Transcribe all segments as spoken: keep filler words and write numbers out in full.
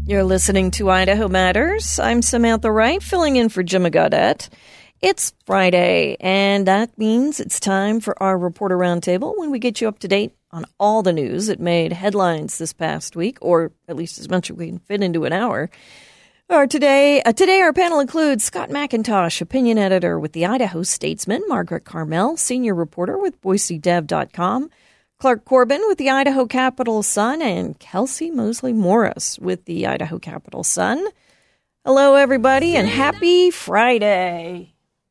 You're listening to Idaho Matters. I'm Samantha Wright, filling in for Jim Gaudette. It's Friday, and that means it's time for our Reporter Roundtable when we get you up to date on all the news that made headlines this past week, or at least as much as we can fit into an hour. Or today, uh, today our panel includes Scott McIntosh, opinion editor with the Idaho Statesman, Margaret Carmel, senior reporter with Boise Dev dot com, Clark Corbin with the Idaho Capital Sun, and Kelsey Mosley Morris with the Idaho Capital Sun. Hello, everybody, and happy Friday.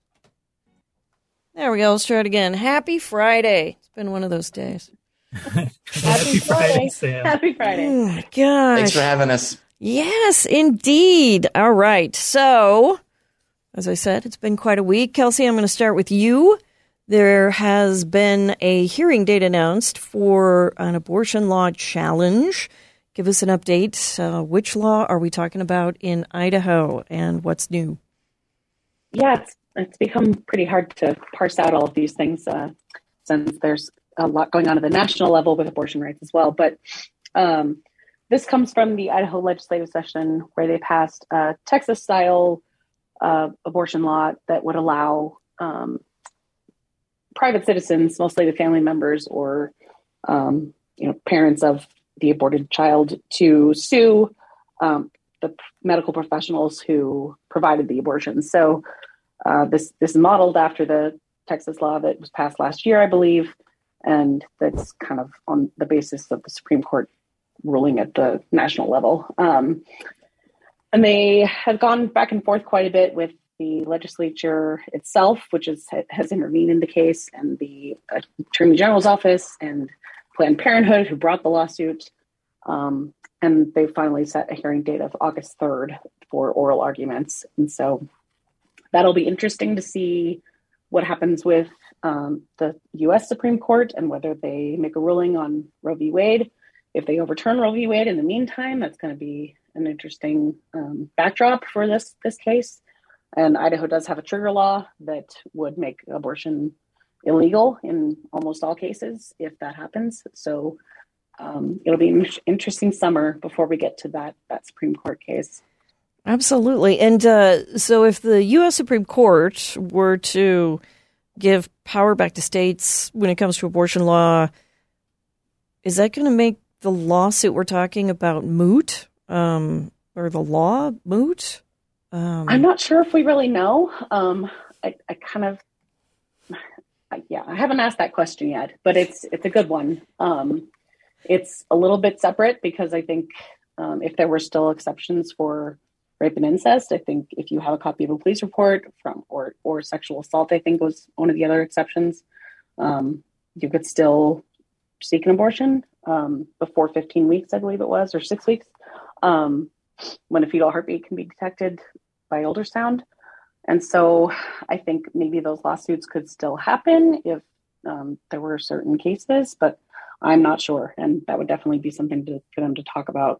There we go. Let's try it again. Happy Friday. It's been one of those days. Happy, happy Friday, Sam. Happy Friday. Oh, my gosh. Thanks for having us. Yes, indeed. All right. So, as I said, it's been quite a week. Kelsey, I'm going to start with you. There has been a hearing date announced for an abortion law challenge. Give us an update. Uh, which law are we talking about in Idaho, and what's new? Yeah, it's, it's become pretty hard to parse out all of these things uh, since there's a lot going on at the national level with abortion rights as well. But um, this comes from the Idaho legislative session where they passed a Texas-style uh, abortion law that would allow um, private citizens, mostly the family members or um, you know parents of the aborted child, to sue um, the medical professionals who provided the abortion. So uh, this this is modeled after the Texas law that was passed last year, I believe, and that's kind of on the basis of the Supreme Court ruling at the national level. Um, and they have gone back and forth quite a bit with the legislature itself, which is, has intervened in the case, and the Attorney General's office and Planned Parenthood, who brought the lawsuit. Um, and they finally set a hearing date of August third for oral arguments. And so that'll be interesting to see what happens with um, the U S Supreme Court and whether they make a ruling on Roe v. Wade. If they overturn Roe v. Wade in the meantime, that's going to be an interesting um, backdrop for this this case. And Idaho does have a trigger law that would make abortion illegal in almost all cases if that happens. So um, it'll be an interesting summer before we get to that, that Supreme Court case. Absolutely. And uh, so if the U S Supreme Court were to give power back to states when it comes to abortion law, is that going to make the lawsuit we're talking about moot, um, or the law moot? Um, I'm not sure if we really know. Um, I, I kind of, I, yeah, I haven't asked that question yet, but it's it's a good one. Um, it's a little bit separate because I think um, if there were still exceptions for rape and incest, I think if you have a copy of a police report from or or sexual assault, I think was one of the other exceptions, um, you could still seek an abortion um, before fifteen weeks, I believe it was, or six weeks, um, when a fetal heartbeat can be detected by ultrasound. And so I think maybe those lawsuits could still happen if um, there were certain cases, but I'm not sure. And that would definitely be something to, for them to talk about.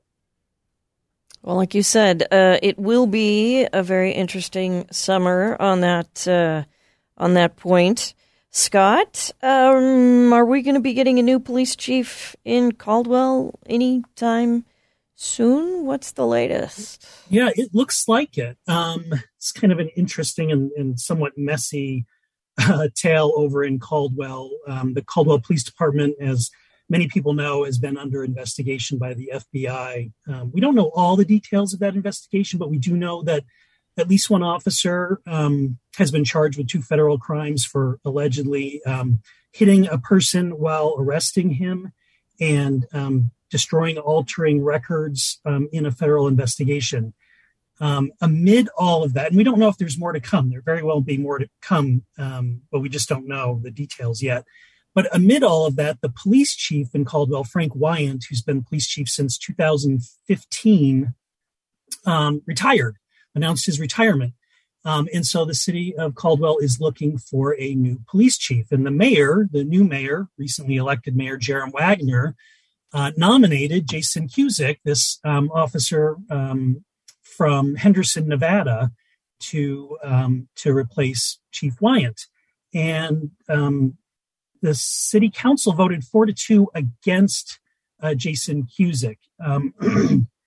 Well, like you said, uh, it will be a very interesting summer on that uh, on that point. Scott, um, are we going to be getting a new police chief in Caldwell anytime soon? What's the latest? Yeah, it looks like it. Um, it's kind of an interesting and, and somewhat messy uh, tale over in Caldwell. Um, the Caldwell Police Department, as many people know, has been under investigation by the F B I. Um, we don't know all the details of that investigation, but we do know that at least one officer um, has been charged with two federal crimes for allegedly um, hitting a person while arresting him and um, destroying, altering records um, in a federal investigation. Um, amid all of that, and we don't know if there's more to come. There very well be more to come, um, but we just don't know the details yet. But amid all of that, the police chief in Caldwell, Frank Wyant, who's been police chief since two thousand fifteen, um, retired, announced his retirement. Um, and so the city of Caldwell is looking for a new police chief. And the mayor, the new mayor, recently elected Mayor Jerem Wagner, uh, nominated Jason Cusick, this um, officer um, from Henderson, Nevada, to um, to replace Chief Wyant. And um, the city council voted four to two against uh, Jason Cusick. Um,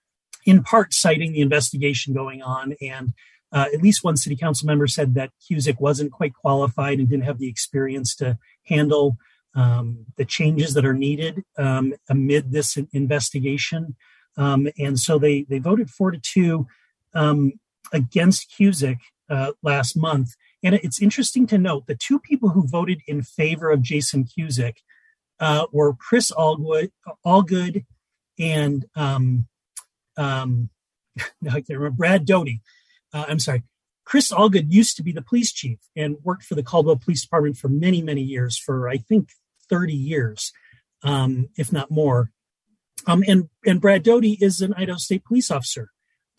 in part citing the investigation going on. And uh, at least one city council member said that Cusick wasn't quite qualified and didn't have the experience to handle um, the changes that are needed um, amid this investigation. Um, and so they they voted four to two um, against Cusick uh, last month. And it's interesting to note the two people who voted in favor of Jason Cusick uh, were Chris Allgood, Allgood and um, um, I can't remember, Brad Doty. Uh, I'm sorry. Chris Allgood used to be the police chief and worked for the Caldwell Police Department for many, many years, for I think thirty years, um, if not more. Um, and, and Brad Doty is an Idaho State police officer.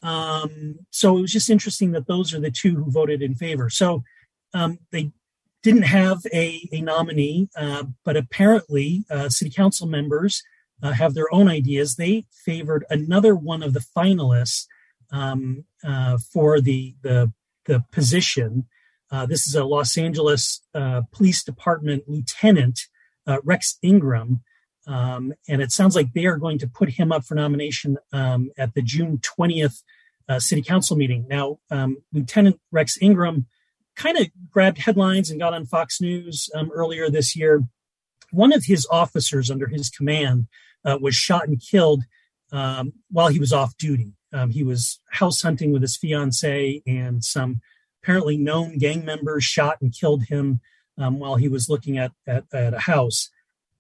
Um, so it was just interesting that those are the two who voted in favor. So um, they didn't have a, a nominee, uh, but apparently uh, city council members uh, have their own ideas. They favored another one of the finalists um, uh, for the, the, the position. Uh, this is a Los Angeles uh, Police Department Lieutenant, uh, Rex Ingram. Um, and it sounds like they are going to put him up for nomination um, at the June twentieth uh, city council meeting. Now, um, Lieutenant Rex Ingram kind of grabbed headlines and got on Fox News um, earlier this year. One of his officers under his command uh, was shot and killed um, while he was off duty. Um, he was house hunting with his fiancée, and some apparently known gang members shot and killed him um, while he was looking at, at, at a house.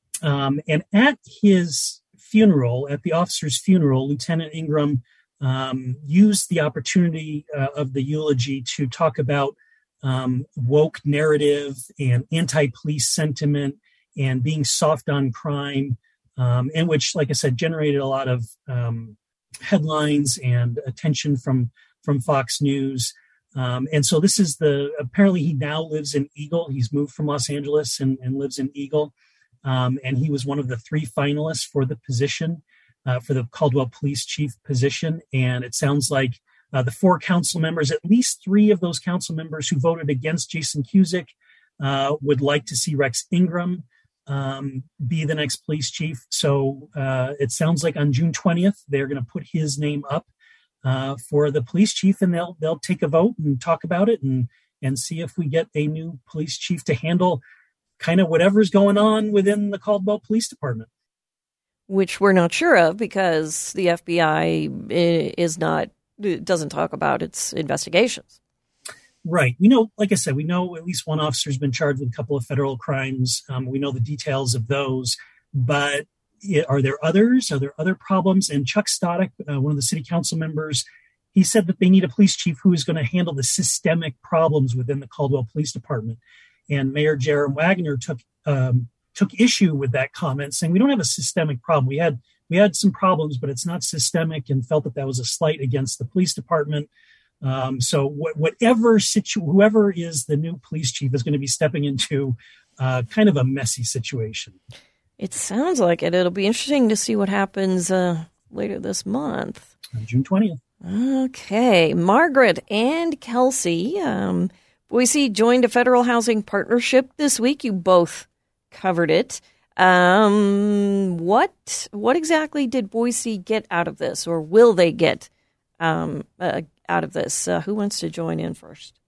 Um, and at his funeral, at the officer's funeral, Lieutenant Ingram um, used the opportunity uh, of the eulogy to talk about um, woke narrative and anti-police sentiment and being soft on crime, um, and which, like I said, generated a lot of um, headlines and attention from from Fox News. Um, and so this is the, apparently he now lives in Eagle. He's moved from Los Angeles and, and lives in Eagle. Um, and he was one of the three finalists for the position, uh, for the Caldwell Police Chief position. And it sounds like uh, the four council members, at least three of those council members who voted against Jason Cusick, uh, would like to see Rex Ingram um, be the next police chief. So uh, it sounds like on June twentieth, they're going to put his name up uh, for the police chief, and they'll they'll take a vote and talk about it and and see if we get a new police chief to handle kind of whatever's going on within the Caldwell Police Department. Which we're not sure of because the F B I is not, doesn't talk about its investigations. Right. We know, like I said, we know at least one officer has been charged with a couple of federal crimes. Um, we know the details of those, but are there others? Are there other problems? And Chuck Stoddard, uh, one of the city council members, he said that they need a police chief who is going to handle the systemic problems within the Caldwell Police Department. And Mayor Jerome Wagner took um, took issue with that comment, saying we don't have a systemic problem. We had we had some problems, but it's not systemic, and felt that that was a slight against the police department. Um, so wh- whatever situ- whoever is the new police chief is going to be stepping into uh, kind of a messy situation. It sounds like it. It'll be interesting to see what happens uh, later this month. On June twentieth. Okay. Margaret and Kelsey, um, Boise joined a federal housing partnership this week. You both covered it. Um, what what exactly did Boise get out of this, or will they get um, uh, out of this? Uh, who wants to join in first?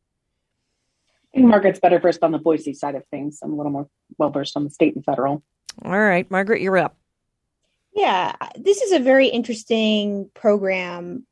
I think Margaret's better versed on the Boise side of things. I'm a little more well versed on the state and federal. All right, Margaret, you're up. Yeah, this is a very interesting program.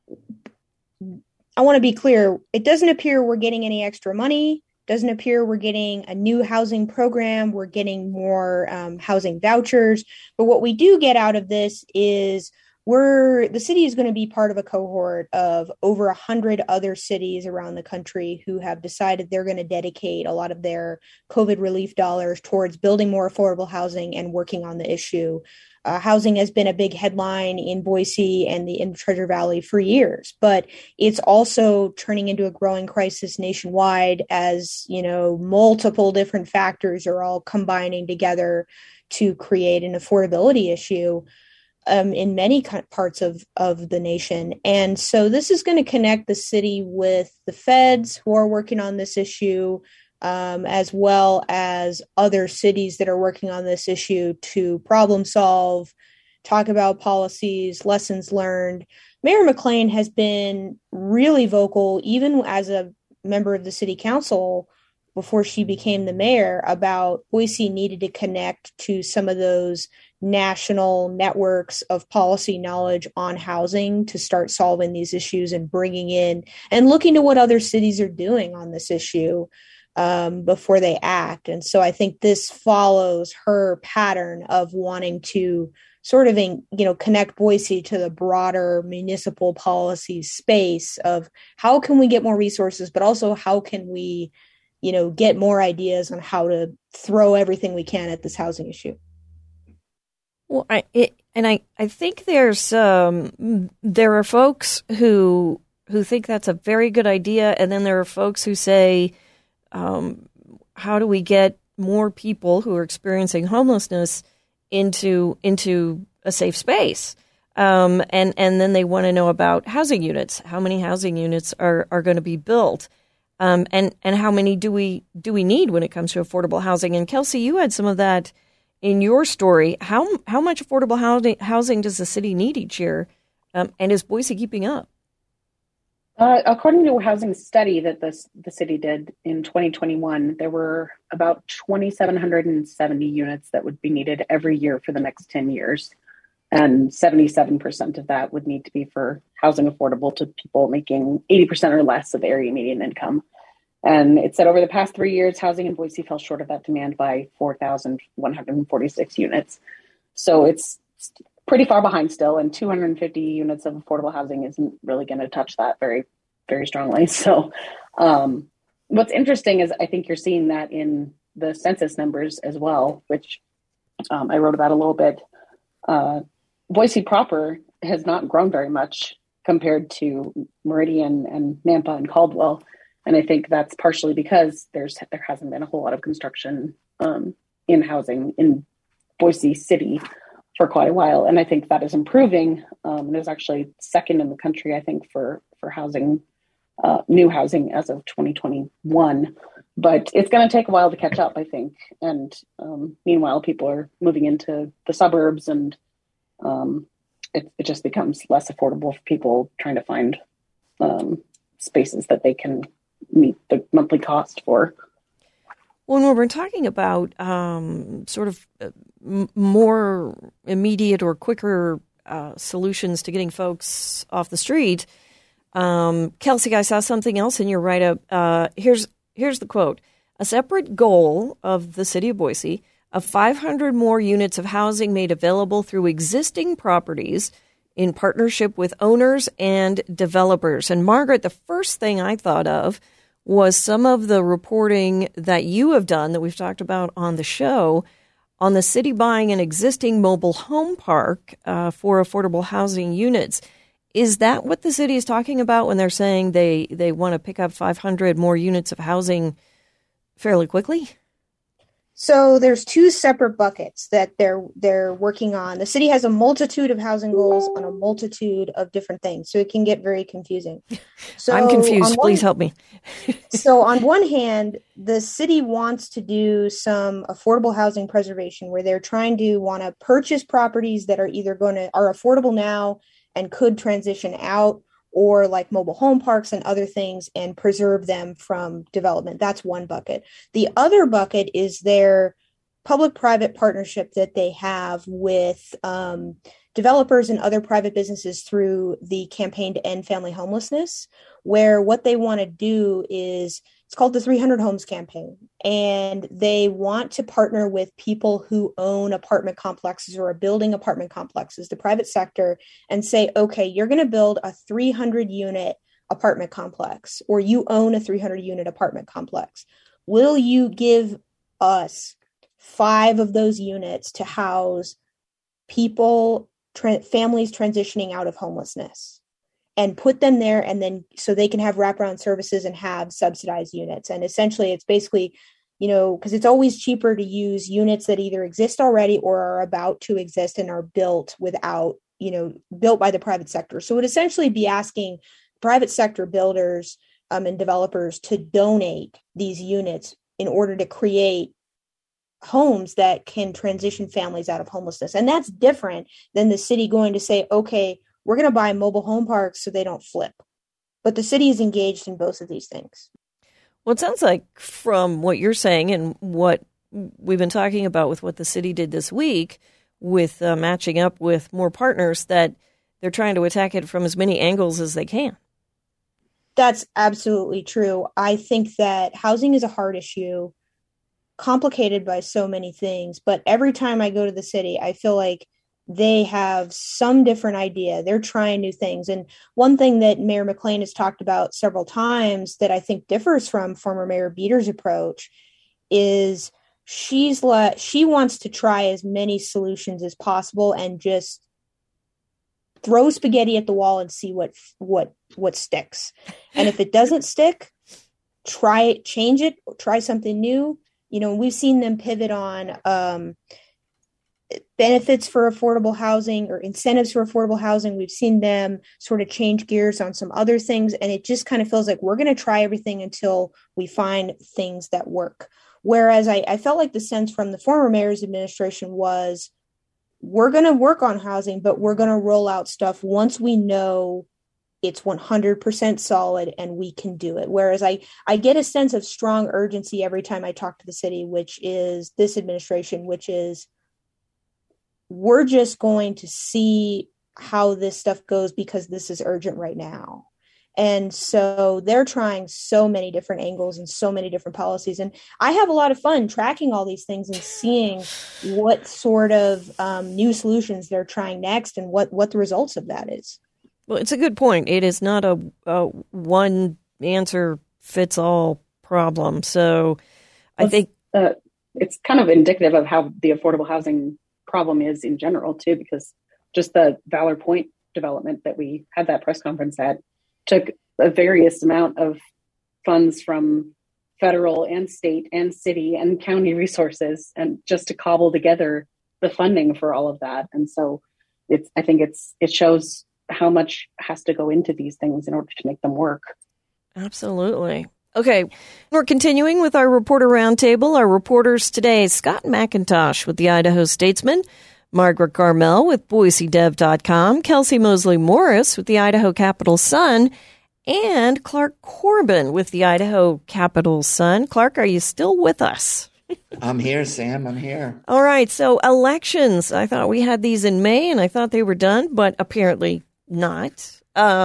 I want to be clear. It doesn't appear we're getting any extra money. Doesn't appear we're getting a new housing program. We're getting more um, housing vouchers. But what we do get out of this is we're the city is going to be part of a cohort of over a hundred other cities around the country who have decided they're going to dedicate a lot of their COVID relief dollars towards building more affordable housing and working on the issue. Uh, housing has been a big headline in Boise and the in Treasure Valley for years, but it's also turning into a growing crisis nationwide as, you know, multiple different factors are all combining together to create an affordability issue um, in many parts of, of the nation. And so this is going to connect the city with the feds who are working on this issue, Um, as well as other cities that are working on this issue to problem solve, talk about policies, lessons learned. Mayor McLean has been really vocal, even as a member of the city council before she became the mayor, about Boise needed to connect to some of those national networks of policy knowledge on housing to start solving these issues and bringing in and looking to what other cities are doing on this issue um, before they act. And so I think this follows her pattern of wanting to sort of, you know, connect Boise to the broader municipal policy space of how can we get more resources, but also how can we, you know, get more ideas on how to throw everything we can at this housing issue. Well, I it, and I, I think there's um, there are folks who who think that's a very good idea, and then there are folks who say, um, how do we get more people who are experiencing homelessness into into a safe space? Um, and and then they want to know about housing units. How many housing units are, are going to be built? Um, and and how many do we do we need when it comes to affordable housing? And Kelsey, you had some of that in your story. How how much affordable housing housing does the city need each year? Um, and is Boise keeping up? Uh, according to a housing study that this, the city did in twenty twenty-one, there were about two thousand seven hundred seventy units that would be needed every year for the next ten years. And seventy-seven percent of that would need to be for housing affordable to people making eighty percent or less of area median income. And it said over the past three years, housing in Boise fell short of that demand by four thousand one hundred forty-six units. So it's pretty far behind still, and two hundred fifty units of affordable housing isn't really going to touch that very, very strongly. So um, what's interesting is I think you're seeing that in the census numbers as well, which um, I wrote about a little bit. Uh, Boise proper has not grown very much compared to Meridian and Nampa and Caldwell. And I think that's partially because there's there hasn't been a whole lot of construction um, in housing in Boise City for quite a while. And I think that is improving. Um, there's actually second in the country, I think, for, for housing, uh, new housing as of twenty twenty-one. But it's going to take a while to catch up, I think. And um, meanwhile, people are moving into the suburbs, and um, it, it just becomes less affordable for people trying to find um, spaces that they can meet the monthly cost for. When we're talking about um, sort of m- more immediate or quicker uh, solutions to getting folks off the street, um, Kelsey, I saw something else in your write-up. Uh, here's here's the quote: "A separate goal of the city of Boise of five hundred more units of housing made available through existing properties in partnership with owners and developers." And Margaret, the first thing I thought of was some of the reporting that you have done that we've talked about on the show on the city buying an existing mobile home park uh, for affordable housing units. Is that what the city is talking about when they're saying they, they want to pick up five hundred more units of housing fairly quickly? So there's two separate buckets that they're they're working on. The city has a multitude of housing goals on a multitude of different things, so it can get very confusing. So I'm confused. One, Please help me. So on one hand, the city wants to do some affordable housing preservation where they're trying to want to purchase properties that are either going to are affordable now and could transition out, or like mobile home parks and other things, and preserve them from development. That's one bucket. The other bucket is their public-private partnership that they have with um, developers and other private businesses through the Campaign to End Family Homelessness, where what they want to do is, it's called the three hundred Homes Campaign, and they want to partner with people who own apartment complexes or are building apartment complexes, the private sector, and say, okay, you're going to build a three hundred unit apartment complex, or you own a three hundred unit apartment complex. Will you give us five of those units to house people, tra- families transitioning out of homelessness? And put them there, and then so they can have wraparound services and have subsidized units. And essentially it's basically, you know, because it's always cheaper to use units that either exist already or are about to exist and are built without, you know, built by the private sector. So it would essentially be asking private sector builders um, and developers to donate these units in order to create homes that can transition families out of homelessness. And that's different than the city going to say, okay, we're going to buy mobile home parks so they don't flip. But the city is engaged in both of these things. Well, it sounds like from what you're saying and what we've been talking about with what the city did this week with uh, matching up with more partners, that they're trying to attack it from as many angles as they can. That's absolutely true. I think that housing is a hard issue, complicated by so many things. But every time I go to the city, I feel like they have some different idea. They're trying new things. And one thing that Mayor McLean has talked about several times that I think differs from former Mayor Beater's approach is she's let, she wants to try as many solutions as possible and just throw spaghetti at the wall and see what what what sticks. And if it doesn't stick, try it, change it, try something new. You know, we've seen them pivot on um, benefits for affordable housing or incentives for affordable housing. We've seen them sort of change gears on some other things. And it just kind of feels like we're going to try everything until we find things that work. Whereas I, I felt like the sense from the former mayor's administration was, we're going to work on housing, but we're going to roll out stuff once we know it's one hundred percent solid and we can do it. Whereas I, I get a sense of strong urgency every time I talk to the city, which is this administration, which is we're just going to see how this stuff goes because this is urgent right now. And so they're trying so many different angles and so many different policies. And I have a lot of fun tracking all these things and seeing what sort of um, new solutions they're trying next and what, what the results of that is. Well, it's a good point. It is not a, a one answer fits all problem. So I well, think uh, it's kind of indicative of how the affordable housing problem is in general, too, because just the Valor Point development that we had that press conference at took a various amount of funds from federal and state and city and county resources and just to cobble together the funding for all of that. And so it's, I think it's, it shows how much has to go into these things in order to make them work. Absolutely. Okay. We're continuing with our reporter roundtable. Our reporters today, Scott McIntosh with the Idaho Statesman, Margaret Carmel with Boise Dev dot com, Kelsey Mosley Morris with the Idaho Capital Sun, and Clark Corbin with the Idaho Capital Sun. Clark, are you still with us? I'm here, Sam. I'm here. All right. So elections, I thought we had these in May, and I thought they were done, but apparently not.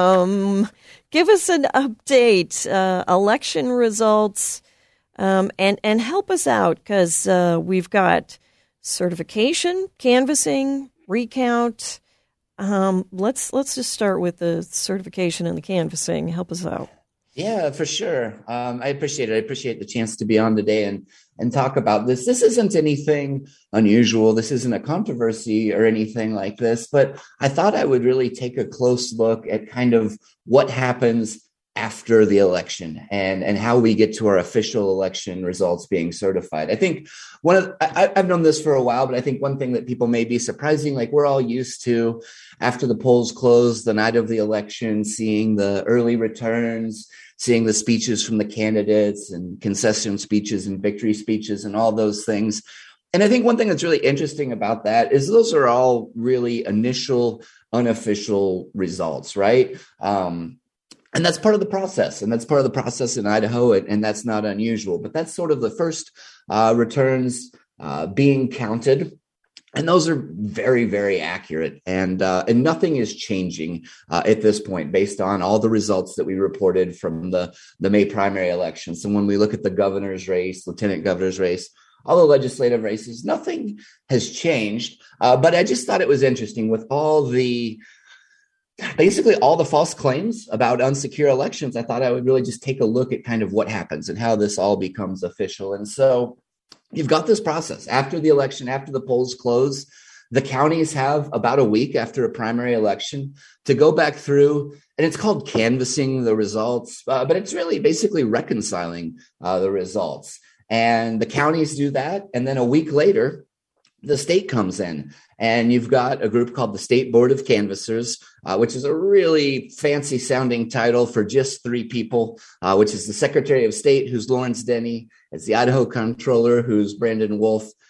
Um, give us an update, uh, election results, um, and, and help us out because uh, we've got certification, canvassing, recount. Um, let's let's just start with the certification and the canvassing. Help us out. Yeah, for sure. Um, I appreciate it. I appreciate the chance to be on today and and talk about this. This isn't anything unusual. This isn't a controversy or anything like this, but I thought I would really take a close look at kind of what happens after the election and, and how we get to our official election results being certified. I think one of, I, I've known this for a while, but I think one thing that people may be surprising, like we're all used to after the polls close the night of the election, seeing the early returns, seeing the speeches from the candidates and concession speeches and victory speeches and all those things. And I think one thing that's really interesting about that is those are all really initial, unofficial results, right? Um, And that's part of the process. And that's part of the process in Idaho. And, and that's not unusual. But that's sort of the first uh, returns uh, being counted. And those are very, very accurate. And uh, and nothing is changing uh, at this point based on all the results that we reported from the, the May primary election. So when we look at the governor's race, lieutenant governor's race, all the legislative races, nothing has changed. Uh, but I just thought it was interesting with all the Basically, all the false claims about unsecure elections, I thought I would really just take a look at kind of what happens and how this all becomes official. And so you've got this process. After the election, after the polls close, the counties have about a week after a primary election to go back through, and it's called canvassing the results, uh, but it's really basically reconciling uh, the results. And the counties do that. And then a week later, the state comes in and you've got a group called the State Board of Canvassers, uh, which is a really fancy sounding title for just three people, uh, which is the Secretary of State, who's Lawrence Denny. It's the Idaho Comptroller, who's Brandon Wolf,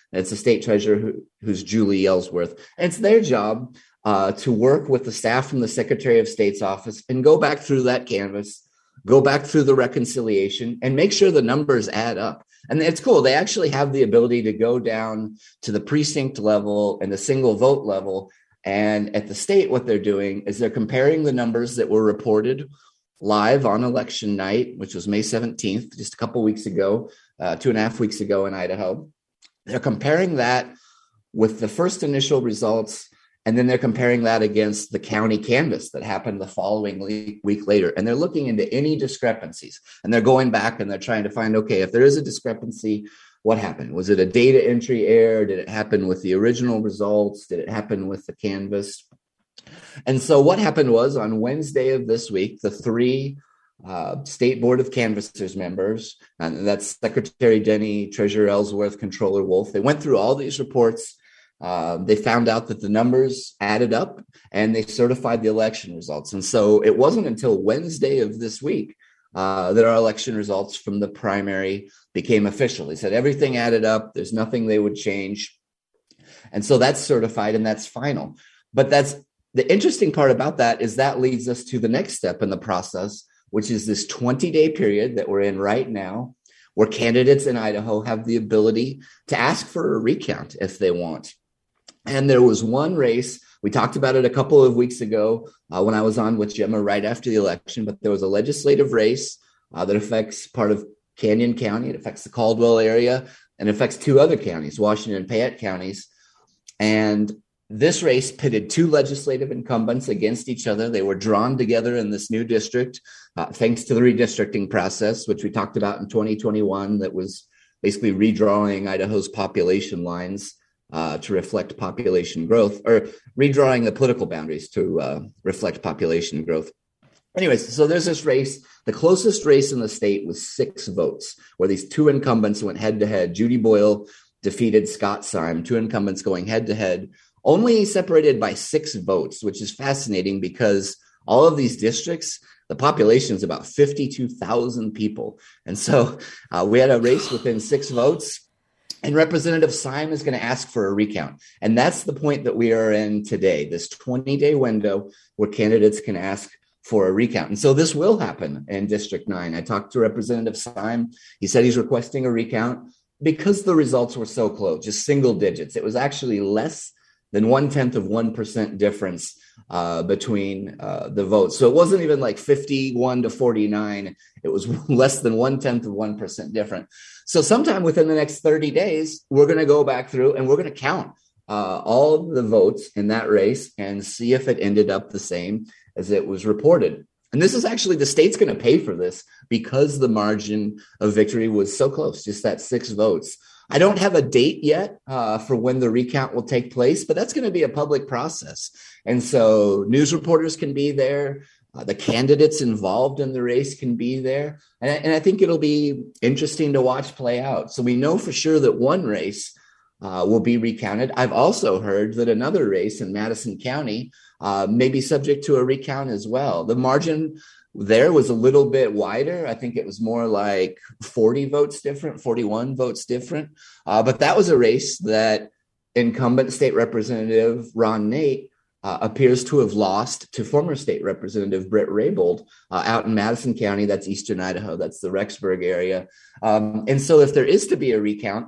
And it's the state treasurer who, who's Julie Ellsworth. And it's their job uh, to work with the staff from the Secretary of State's office and go back through that canvas, go back through the reconciliation and make sure the numbers add up. And it's cool. They actually have the ability to go down to the precinct level and the single vote level. And at the state, what they're doing is they're comparing the numbers that were reported live on election night, which was May seventeenth, just a couple weeks ago, uh, two and a half weeks ago in Idaho. They're comparing that with the first initial results, and then they're comparing that against the county canvass that happened the following week later. And they're looking into any discrepancies. And they're going back and they're trying to find, okay, if there is a discrepancy, what happened? Was it a data entry error? Did it happen with the original results? Did it happen with the canvass? And so what happened was on Wednesday of this week, the three uh, State Board of Canvassers members, and that's Secretary Denny, Treasurer Ellsworth, Controller Wolf, they went through all these reports. Uh, they found out that the numbers added up and they certified the election results. And so it wasn't until Wednesday of this week uh, that our election results from the primary became official. They said everything added up. There's nothing they would change. And so that's certified and that's final. But that's the interesting part about that is that leads us to the next step in the process, which is this twenty-day period that we're in right now, where candidates in Idaho have the ability to ask for a recount if they want. And there was one race, we talked about it a couple of weeks ago uh, when I was on with Gemma right after the election, but there was a legislative race uh, that affects part of Canyon County, it affects the Caldwell area, and it affects two other counties, Washington and Payette counties. And this race pitted two legislative incumbents against each other. They were drawn together in this new district, uh, thanks to the redistricting process, which we talked about in twenty twenty-one, that was basically redrawing Idaho's population lines uh, to reflect population growth, or redrawing the political boundaries to uh, reflect population growth. Anyways, so there's this race. The closest race in the state was six votes, where these two incumbents went head to head. Judy Boyle defeated Scott Syme, two incumbents going head to head, only separated by six votes, which is fascinating because all of these districts, the population is about fifty-two thousand people. And so uh, we had a race within six votes, and Representative Syme is going to ask for a recount. And that's the point that we are in today, this twenty-day window where candidates can ask for a recount. And so this will happen in District nine. I talked to Representative Syme. He said he's requesting a recount because the results were so close, just single digits. It was actually less than one-tenth of one percent difference uh, between uh, the votes. So it wasn't even like fifty-one to forty-nine. It was less than one-tenth of one percent different. So sometime within the next thirty days, we're going to go back through and we're going to count uh, all of the votes in that race and see if it ended up the same as it was reported. And this is actually, the state's going to pay for this because the margin of victory was so close, just that six votes. I don't have a date yet uh, for when the recount will take place, but that's going to be a public process. And so news reporters can be there. Uh, the candidates involved in the race can be there. And, and I think it'll be interesting to watch play out. So we know for sure that one race uh, will be recounted. I've also heard that another race in Madison County uh, may be subject to a recount as well. The margin there was a little bit wider. I think it was more like forty votes different, forty-one votes different. Uh, but that was a race that incumbent state representative Ron Nate uh, appears to have lost to former state representative Britt Raybould uh, out in Madison County. That's eastern Idaho. That's the Rexburg area. Um, and so if there is to be a recount,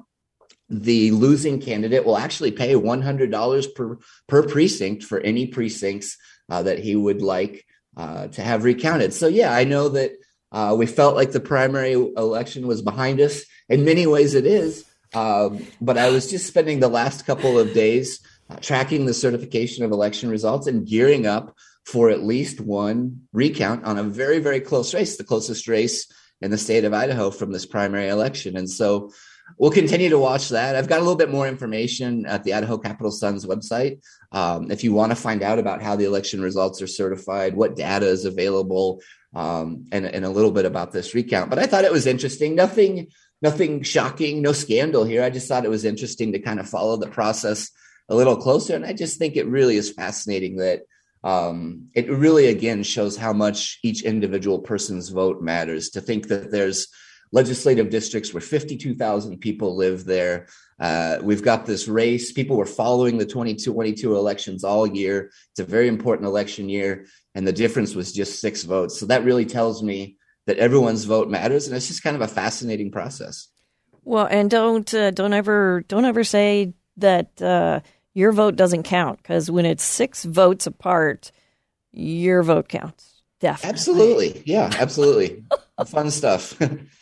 the losing candidate will actually pay one hundred dollars per, per precinct for any precincts uh, that he would like uh, to have recounted. So, yeah, I know that uh, we felt like the primary election was behind us. In many ways it is. Um, but I was just spending the last couple of days uh, tracking the certification of election results and gearing up for at least one recount on a very, very close race, the closest race in the state of Idaho from this primary election. And so we'll continue to watch that. I've got a little bit more information at the Idaho Capital Sun's website. Um, if you want to find out about how the election results are certified, what data is available, um, and, and a little bit about this recount. But I thought it was interesting. Nothing, nothing shocking, no scandal here. I just thought it was interesting to kind of follow the process a little closer. And I just think it really is fascinating that um, it really, again, shows how much each individual person's vote matters. To think that there's legislative districts where fifty-two thousand people live there. Uh, we've got this race. People were following the twenty twenty-two elections all year. It's a very important election year, and the difference was just six votes. So that really tells me that everyone's vote matters, and it's just kind of a fascinating process. Well, and don't uh, don't ever don't ever say that uh, your vote doesn't count, because when it's six votes apart, your vote counts. Definitely. Absolutely. Yeah, absolutely. Fun stuff.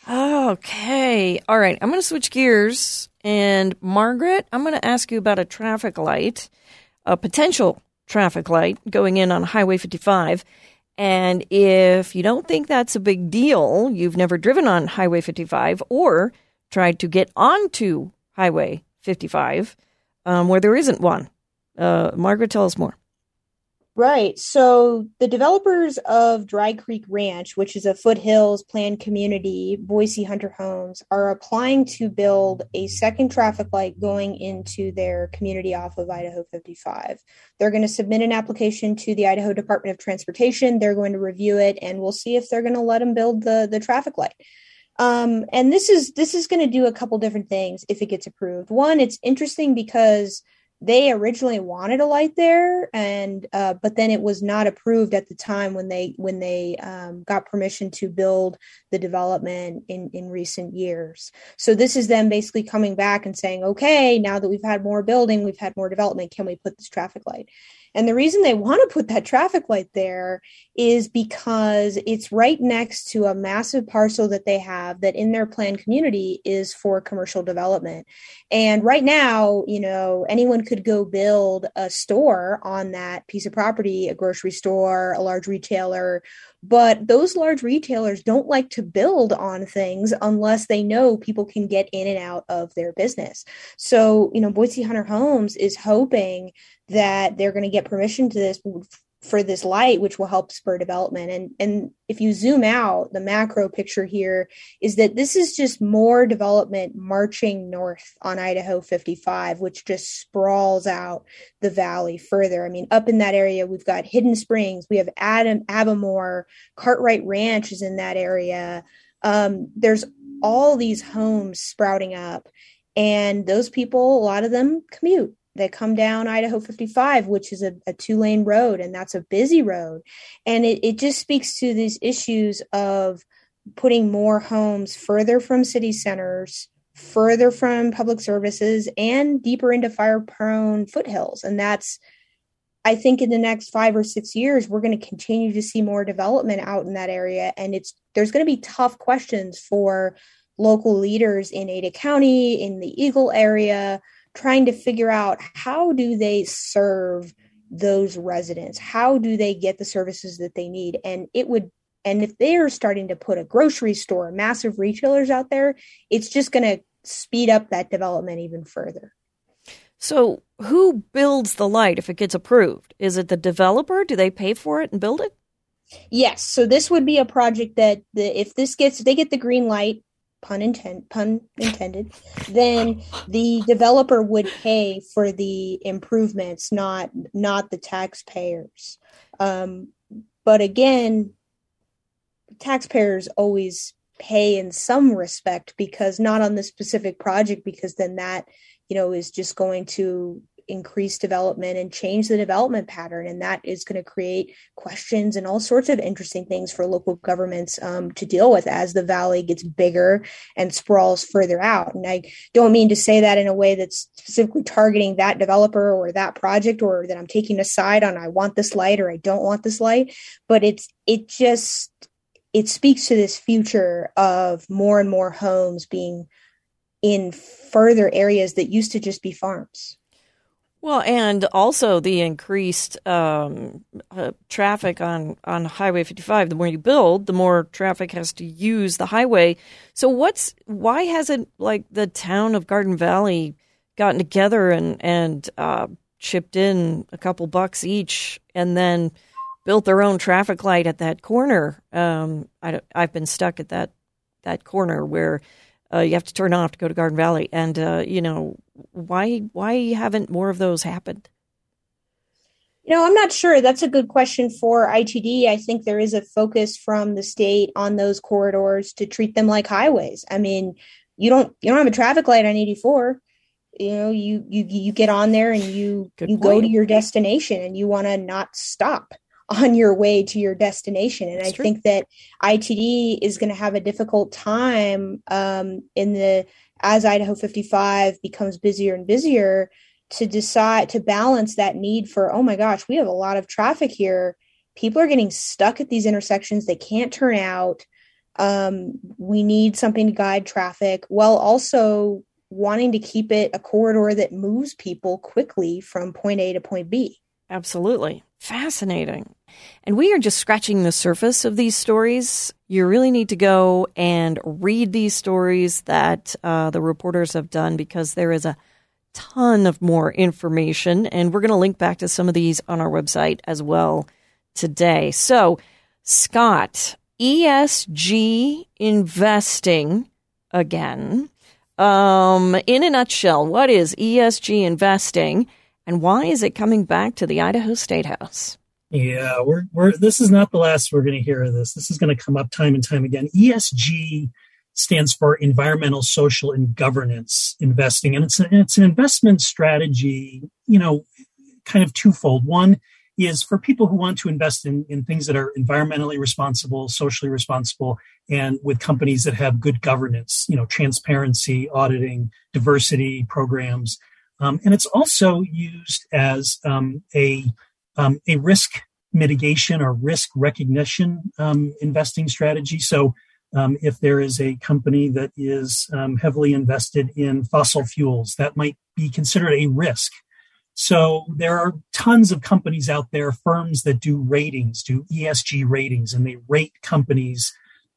Okay. All right. I'm going to switch gears. And Margaret, I'm going to ask you about a traffic light, a potential traffic light going in on Highway fifty-five. And if you don't think that's a big deal, you've never driven on Highway fifty-five or tried to get onto Highway fifty-five, um, where there isn't one. Uh, Margaret, tell us more. Right. So the developers of Dry Creek Ranch, which is a foothills planned community, Boise Hunter Homes, are applying to build a second traffic light going into their community off of Idaho fifty-five. They're going to submit an application to the Idaho Department of Transportation. They're going to review it, and we'll see if they're going to let them build the, the traffic light. Um, and this is this is going to do a couple different things if it gets approved. One, it's interesting because they originally wanted a light there, and uh, but then it was not approved at the time when they when they um, got permission to build the development in, in recent years. So this is them basically coming back and saying, okay, now that we've had more building, we've had more development, can we put this traffic light? And the reason they want to put that traffic light there is because it's right next to a massive parcel that they have that in their planned community is for commercial development. And right now, you know, anyone could go build a store on that piece of property, a grocery store, a large retailer. But those large retailers don't like to build on things unless they know people can get in and out of their business. So, you know, Boise Hunter Homes is hoping that they're going to get permission to this for this light, which will help spur development. And, and if you zoom out, the macro picture here is that this is just more development marching north on Idaho fifty-five, which just sprawls out the valley further. I mean, up in that area, we've got Hidden Springs, we have Adam, Avamore, Cartwright Ranch is in that area. Um, there's all these homes sprouting up, and those people, a lot of them commute. They come down Idaho fifty-five, which is a, a two-lane road, and that's a busy road. And it, it just speaks to these issues of putting more homes further from city centers, further from public services, and deeper into fire-prone foothills. And that's, I think in the next five or six years, we're going to continue to see more development out in that area. And it's there's going to be tough questions for local leaders in Ada County, in the Eagle area, trying to figure out how do they serve those residents? How do they get the services that they need? And it would, and if they're starting to put a grocery store, massive retailers out there, it's just going to speed up that development even further. So who builds the light if it gets approved? Is it the developer? Do they pay for it and build it? Yes. So this would be a project that the, if this gets, if they get the green light, pun intent, pun intended, then the developer would pay for the improvements, not not the taxpayers. Um, but again, taxpayers always pay in some respect, because not on the specific project, because then that, you know, is just going to increase development and change the development pattern. And that is going to create questions and all sorts of interesting things for local governments um, to deal with as the valley gets bigger and sprawls further out. And I don't mean to say that in a way that's specifically targeting that developer or that project, or that I'm taking a side on I want this light or I don't want this light, but it's it just it speaks to this future of more and more homes being in further areas that used to just be farms. Well, and also the increased um, uh, traffic on, on Highway fifty-five. The more you build, the more traffic has to use the highway. So what's why hasn't like the town of Garden Valley gotten together and and uh, chipped in a couple bucks each and then built their own traffic light at that corner? Um, I, I've been stuck at that that corner where uh, you have to turn off to go to Garden Valley, and uh, you know. Why why haven't more of those happened? You know, I'm not sure. That's a good question for I T D. I think there is a focus from the state on those corridors to treat them like highways. I mean, you don't you don't have a traffic light on eighty-four. You know, you you you get on there and you Good you point. go to your destination and you want to not stop on your way to your destination. And That's I true. think that I T D is going to have a difficult time um, in the as Idaho fifty-five becomes busier and busier to decide to balance that need for, oh my gosh, we have a lot of traffic here. People are getting stuck at these intersections. They can't turn out. Um, we need something to guide traffic while also wanting to keep it a corridor that moves people quickly from point A to point B. Absolutely. Fascinating. And we are just scratching the surface of these stories. You really need to go and read these stories that uh, the reporters have done, because there is a ton of more information. And we're going to link back to some of these on our website as well today. So, Scott, E S G investing again. Um, in a nutshell, what is E S G investing, and why is it coming back to the Idaho State House? Yeah, we're we're. This is not the last we're going to hear of this. This is going to come up time and time again. E S G stands for environmental, social, and governance investing, and it's a, it's an investment strategy. You know, kind of twofold. One is for people who want to invest in, in things that are environmentally responsible, socially responsible, and with companies that have good governance, you know, transparency, auditing, diversity programs. Um, and it's also used as um, a, um, a risk mitigation or risk recognition um, investing strategy. So um, if there is a company that is um, heavily invested in fossil fuels, that might be considered a risk. So there are tons of companies out there, firms that do ratings, do E S G ratings, and they rate companies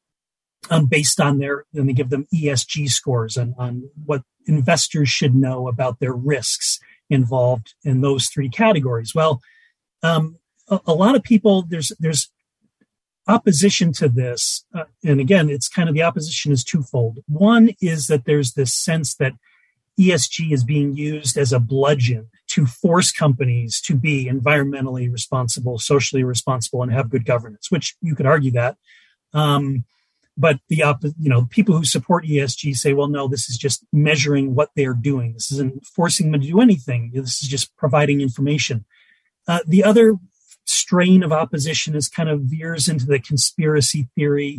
um, based on their, and they give them E S G scores on, on what investors should know about their risks involved in those three categories. Well, um, a, a lot of people, there's there's opposition to this. Uh, and again, it's kind of the opposition is twofold. One is that there's this sense that E S G is being used as a bludgeon to force companies to be environmentally responsible, socially responsible, and have good governance, which you could argue that. Um, but the op- you know, people who support E S G say, well, no, this is just measuring what they're doing. This isn't forcing them to do anything. This is just providing information. Uh, the other strain of opposition is kind of veers into the conspiracy theory,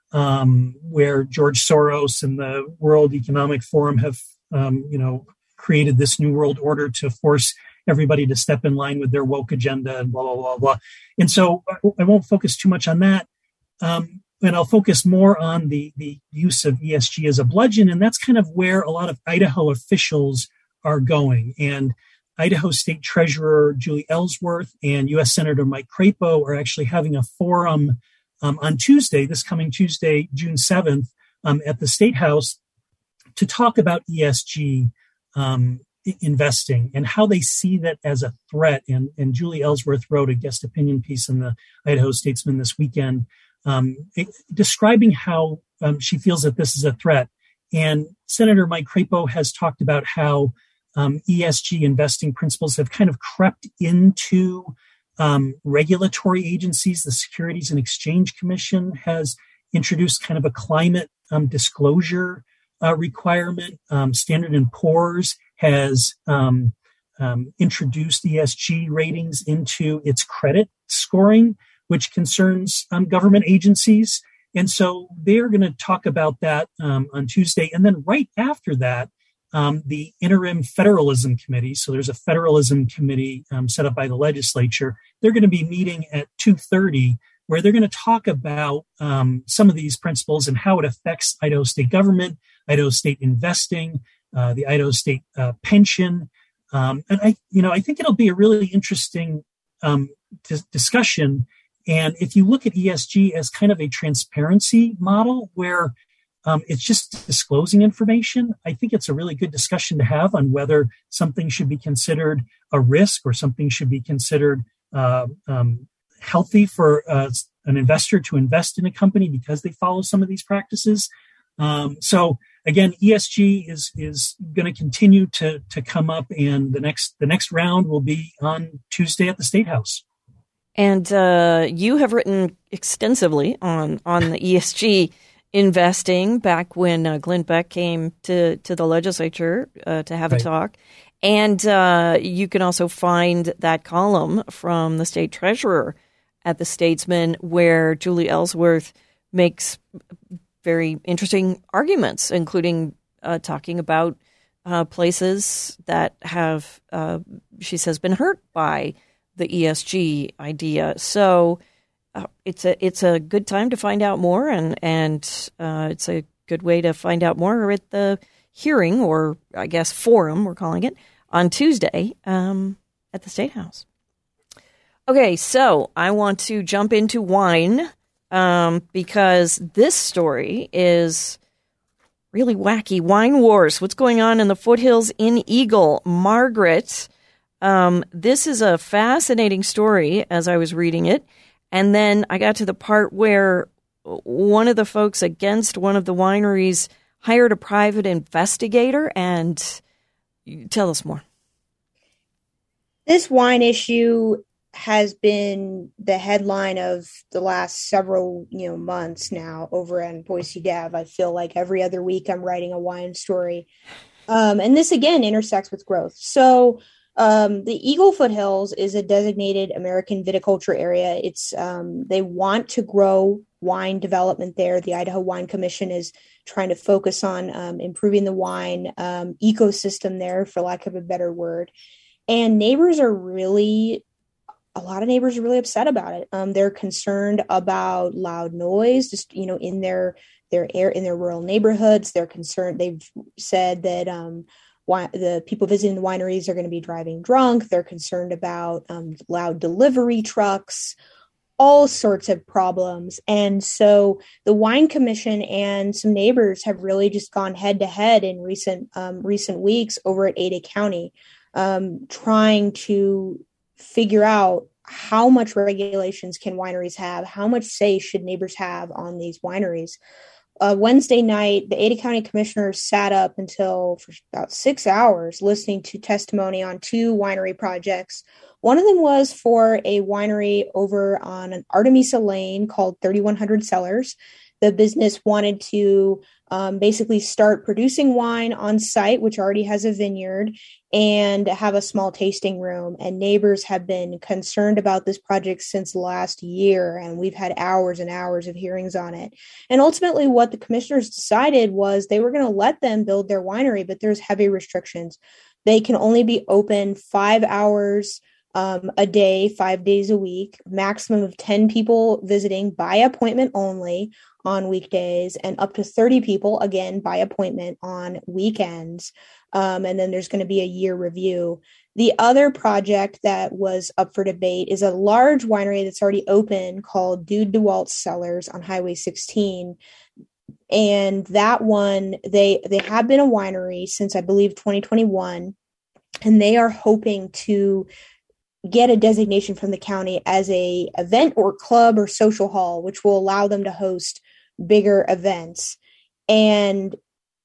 um, where George Soros and the World Economic Forum have Um, you know, created this new world order to force everybody to step in line with their woke agenda and blah, blah, blah, blah. And so I won't focus too much on that. Um, and I'll focus more on the, the use of E S G as a bludgeon. And that's kind of where a lot of Idaho officials are going. And Idaho State Treasurer Julie Ellsworth and U S Senator Mike Crapo are actually having a forum um, on Tuesday, this coming Tuesday, June seventh, um, at the State House, to talk about E S G um, investing and how they see that as a threat. And, and Julie Ellsworth wrote a guest opinion piece in the Idaho Statesman this weekend, um, it, describing how um, she feels that this is a threat. And Senator Mike Crapo has talked about how um, E S G investing principles have kind of crept into um, regulatory agencies. The Securities and Exchange Commission has introduced kind of a climate um, disclosure Uh, requirement. Um, Standard and Poor's has um, um, introduced E S G ratings into its credit scoring, which concerns um, government agencies. And so they're going to talk about that um, on Tuesday. And then right after that, um, the Interim Federalism Committee, so there's a federalism committee um, set up by the legislature, they're going to be meeting at two thirty, where they're going to talk about um, some of these principles and how it affects Idaho state government, Idaho State investing, uh, the Idaho State uh, pension. Um, and I, you know, I think it'll be a really interesting um, d- discussion. And if you look at E S G as kind of a transparency model where um, it's just disclosing information, I think it's a really good discussion to have on whether something should be considered a risk or something should be considered uh, um, healthy for uh, an investor to invest in a company because they follow some of these practices. Um, so again, E S G is is going to continue to to come up, and the next the next round will be on Tuesday at the State House. And uh, you have written extensively on on the E S G investing back when uh, Glenn Beck came to to the legislature uh, to have right. a talk. And uh, you can also find that column from the state treasurer at the Statesman, where Julie Ellsworth makes very interesting arguments, including uh, talking about uh, places that have, uh, she says, been hurt by the E S G idea. So uh, it's a it's a good time to find out more, and and uh, it's a good way to find out more at the hearing, or I guess forum, we're calling it, on Tuesday um, at the State House. Okay, so I want to jump into wine um, because this story is really wacky. Wine wars. What's going on in the foothills in Eagle? Margaret, um, this is a fascinating story as I was reading it. And then I got to the part where one of the folks against one of the wineries hired a private investigator. And tell us more. This wine issue has been the headline of the last several, you know, months now over at Boise Dev. I feel like every other week I'm writing a wine story. Um, and this, again, intersects with growth. So um, the Eagle Foothills is a designated American viticulture area. It's um, they want to grow wine development there. The Idaho Wine Commission is trying to focus on um, improving the wine um, ecosystem there, for lack of a better word. And neighbors are really A lot of neighbors are really upset about it. Um, they're concerned about loud noise, just, you know, in their their air in their rural neighborhoods. They're concerned. They've said that um, why, the people visiting the wineries are going to be driving drunk. They're concerned about um, loud delivery trucks, all sorts of problems. And so the Wine Commission and some neighbors have really just gone head to head in recent um, recent weeks over at Ada County, um, trying to figure out how much regulations can wineries have, how much say should neighbors have on these wineries. Uh, Wednesday night, the Ada County commissioners sat up until for about six hours listening to testimony on two winery projects. One of them was for a winery over on an Artemisa Lane called thirty-one hundred Cellars. The business wanted to um, basically start producing wine on site, which already has a vineyard, and have a small tasting room. And neighbors have been concerned about this project since last year, and we've had hours and hours of hearings on it. And ultimately, what the commissioners decided was they were going to let them build their winery, but there's heavy restrictions. They can only be open five hours Um, a day, five days a week, maximum of ten people visiting by appointment only on weekdays, and up to thirty people, again, by appointment on weekends. Um, and then there's going to be a year review. The other project that was up for debate is a large winery that's already open called Dude DeWalt Cellars on Highway sixteen. And that one, they, they have been a winery since, I believe, twenty twenty-one, and they are hoping to get a designation from the county as a event or club or social hall, which will allow them to host bigger events. And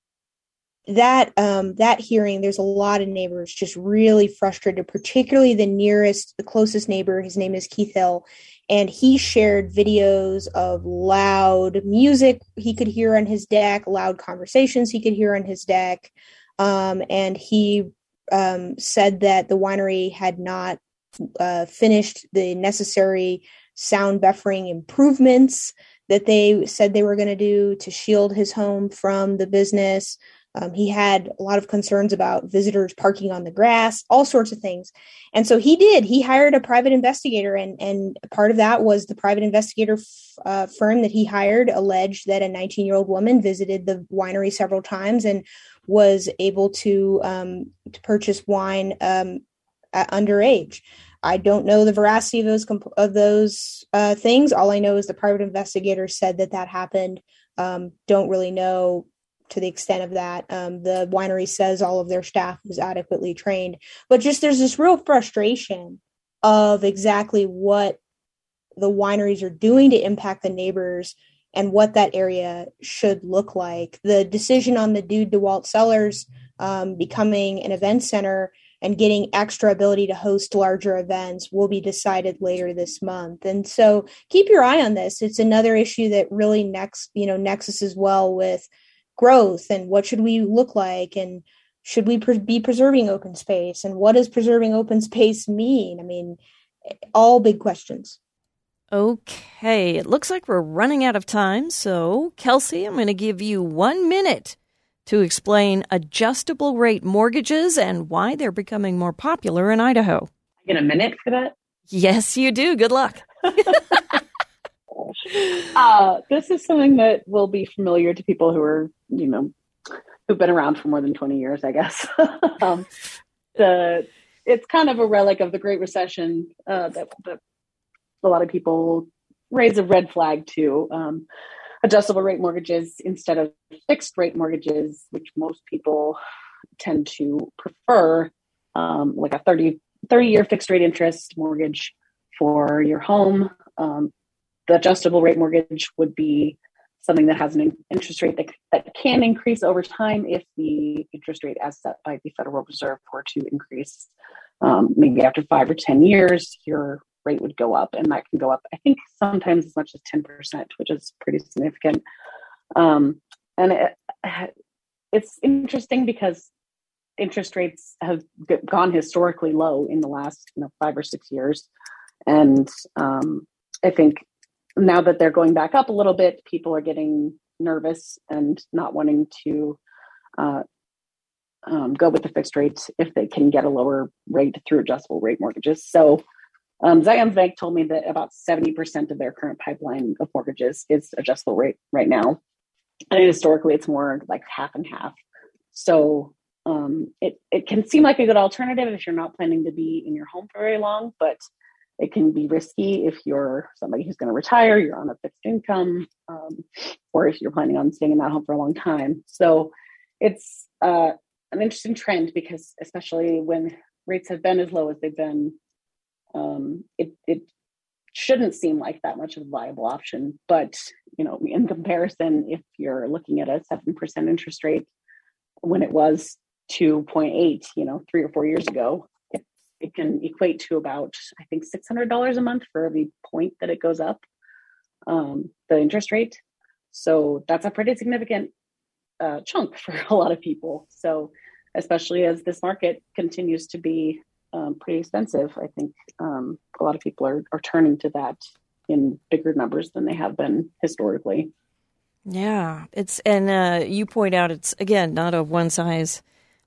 that um, that hearing, there's a lot of neighbors just really frustrated, particularly the nearest, the closest neighbor. His name is Keith Hill, and he shared videos of loud music he could hear on his deck, loud conversations he could hear on his deck. Um, and he um, said that the winery had not Uh, finished the necessary sound buffering improvements that they said they were going to do to shield his home from the business. Um, he had a lot of concerns about visitors parking on the grass, all sorts of things. And so he did. He hired a private investigator, and, and part of that was the private investigator f- uh, firm that he hired alleged that a nineteen-year-old woman visited the winery several times and was able to, um, to purchase wine um, at underage. I don't know the veracity of those comp- of those uh, things. All I know is the private investigator said that that happened. Um, don't really know to the extent of that. Um, the winery says all of their staff was adequately trained, but just there's this real frustration of exactly what the wineries are doing to impact the neighbors and what that area should look like. The decision on the Dude DeWalt Cellars um, becoming an event center and getting extra ability to host larger events will be decided later this month. And so keep your eye on this. It's another issue that really next, you know, nexus as well with growth and what should we look like, and should we pre- be preserving open space, and what does preserving open space mean? I mean, all big questions. Okay, it looks like we're running out of time. So, Kelsey, I'm going to give you one minute to explain adjustable rate mortgages and why they're becoming more popular in Idaho. I get a minute for that? Yes, you do. Good luck. uh, this is something that will be familiar to people who are, you know, who've been around for more than twenty years, I guess. um, the it's kind of a relic of the Great Recession uh, that, that a lot of people raise a red flag to. Um, adjustable rate mortgages instead of fixed rate mortgages, which most people tend to prefer, um, like a thirty, thirty year fixed rate interest mortgage for your home. Um, the adjustable rate mortgage would be something that has an interest rate that, that can increase over time if the interest rate as set by the Federal Reserve were to increase. Um, maybe after five or ten years, your rate would go up, and that can go up, I think, sometimes as much as ten percent, which is pretty significant. Um, and it, it's interesting because interest rates have gone historically low in the last you know, five or six years. And um, I think now that they're going back up a little bit, people are getting nervous and not wanting to uh, um, go with the fixed rate if they can get a lower rate through adjustable rate mortgages. So Um, Zions Bank told me that about seventy percent of their current pipeline of mortgages is adjustable rate right now. And historically, it's more like half and half. So um, it, it can seem like a good alternative if you're not planning to be in your home for very long, but it can be risky if you're somebody who's going to retire, you're on a fixed income, um, or if you're planning on staying in that home for a long time. So it's uh, an interesting trend because especially when rates have been as low as they've been, Um, it, it shouldn't seem like that much of a viable option, but, you know, in comparison, if you're looking at a seven percent interest rate when it was two point eight, you know, three or four years ago, it, it can equate to about, I think, six hundred dollars a month for every point that it goes up, um, the interest rate. So that's a pretty significant uh, chunk for a lot of people. So especially as this market continues to be Um, pretty expensive, I think um, a lot of people are, are turning to that in bigger numbers than they have been historically. Yeah, it's and uh, you point out it's, again, not a one size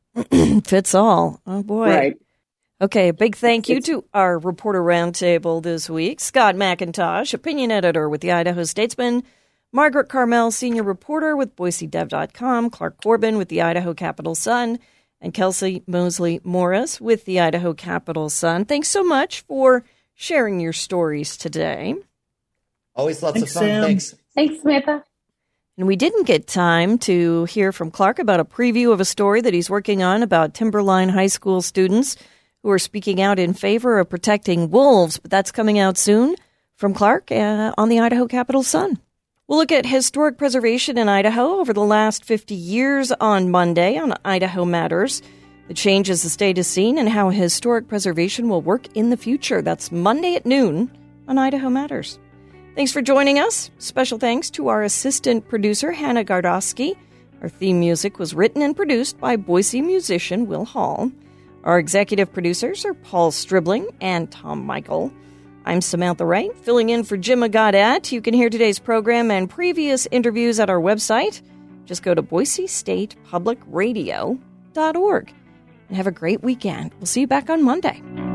fits all. Oh, boy. Right. Okay, a big thank you It's, to our reporter roundtable this week, Scott McIntosh, opinion editor with the Idaho Statesman, Margaret Carmel, senior reporter with Boise Dev dot com, Clark Corbin with the Idaho Capital Sun, and Kelsey Mosley Morris with the Idaho Capital Sun. Thanks so much for sharing your stories today. Always lots Thanks, of fun. Sam. Thanks. Thanks, Samantha. And we didn't get time to hear from Clark about a preview of a story that he's working on about Timberline High School students who are speaking out in favor of protecting wolves, but that's coming out soon from Clark uh, on the Idaho Capital Sun. We'll look at historic preservation in Idaho over the last fifty years on Monday on Idaho Matters, the changes the state has seen and how historic preservation will work in the future. That's Monday at noon on Idaho Matters. Thanks for joining us. Special thanks to our assistant producer, Hannah Gardowski. Our theme music was written and produced by Boise musician Will Hall. Our executive producers are Paul Stribling and Tom Michael. I'm Samantha Wright, filling in for Jim Gaudet. You can hear today's program and previous interviews at our website. Just go to boise state public radio dot org. And have a great weekend. We'll see you back on Monday.